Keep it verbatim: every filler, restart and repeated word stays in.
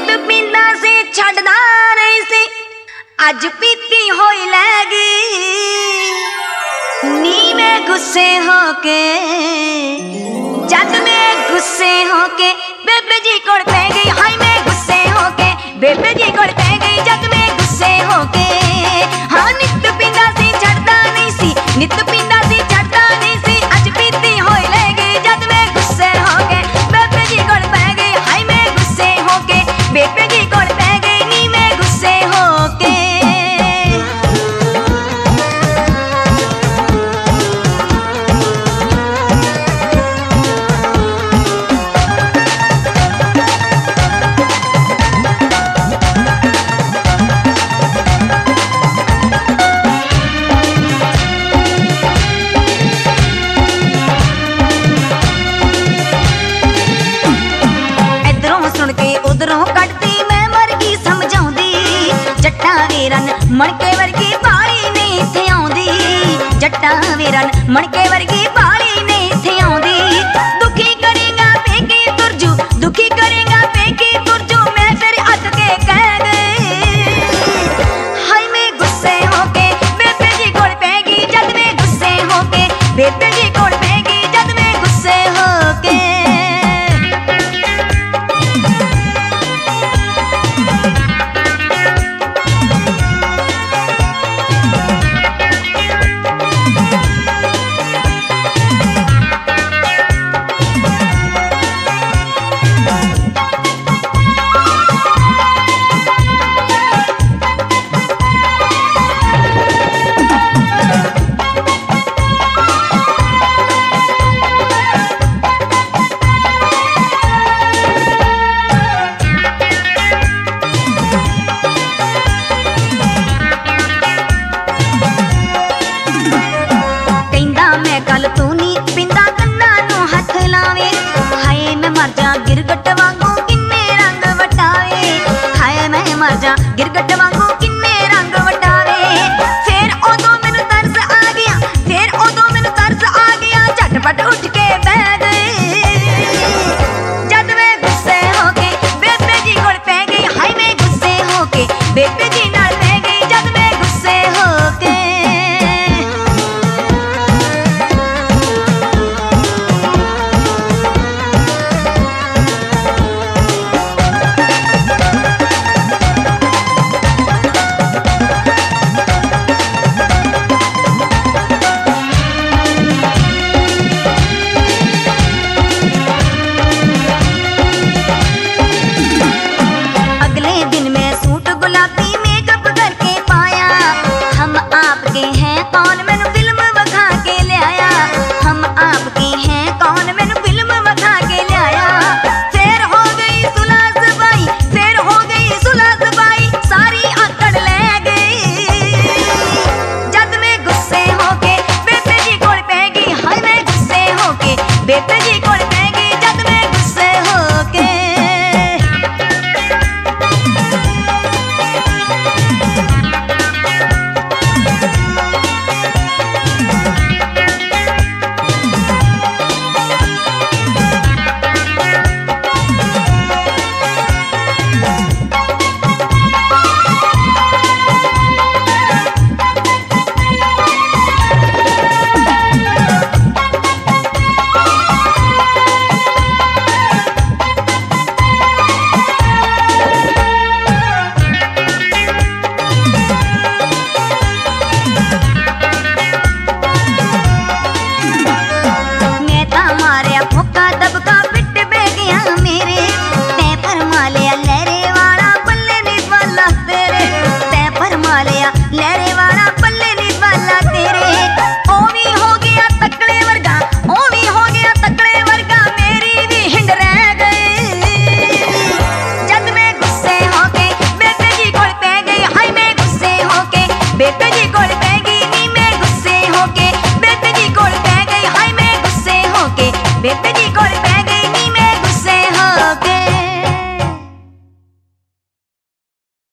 नित पींदा से छड़दा नहीं सी, अज पीती होई लैगी। नी मैं गुस्से होके जद मैं गुस्से होके बेबे जी कोल पै गई। हाय मैं गुस्से होके बेबे जी कोल पै गई जद मैं गुस्से होके। हाँ नित पींदा से छड़दा नहीं सी, नित पींदा से छड़दा नहीं सी, अज पीती होई लैगी जद मैं गुस्से होके बेबे जी कोल पै गई। हाय मैं गुस्से होके बेबे जी कोल पै गई, नी मैं गुस्से होके। उधरों कटती मैं मरगी समझाउंदी, जट्टा वीरन मणके वर्गी बाली नहीं इत्थे आउंदी। जट्टा वीरन मणके वर्गी